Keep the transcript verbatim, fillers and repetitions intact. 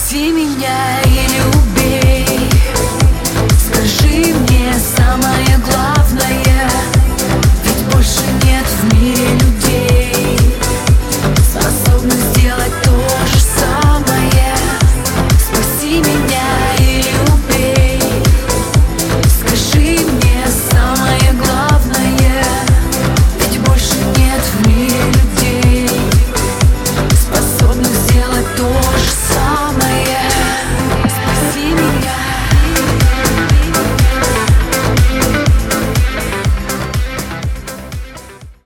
Спаси меня или убей. Скажи мне самое главное, ведь больше нет в мире людей.